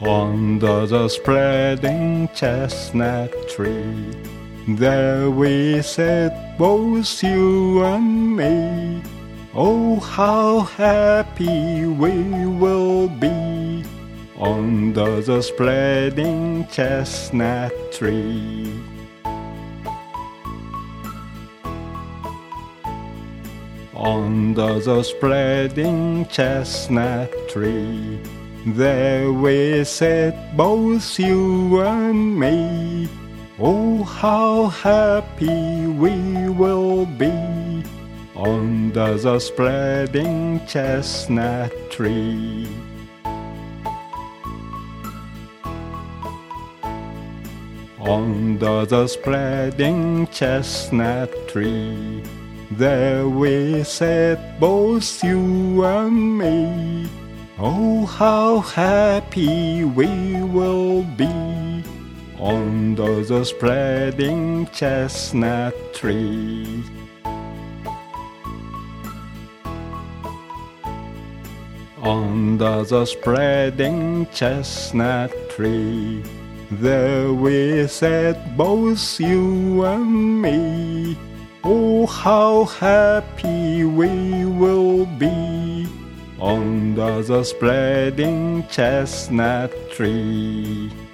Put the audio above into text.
Under the spreading chestnut tree, there we sit, both you and me. Oh, how happy we will be under the spreading chestnut tree. Under the spreading chestnut tree, there we sit, both you and me. Oh, how happy we will be under the spreading chestnut tree. Under the spreading chestnut tree, there we sit, both you and me. Oh, how happy we will be under the spreading chestnut tree. Under the spreading chestnut tree, there we sit, both you and me. Oh, how happy we will be under the spreading chestnut tree.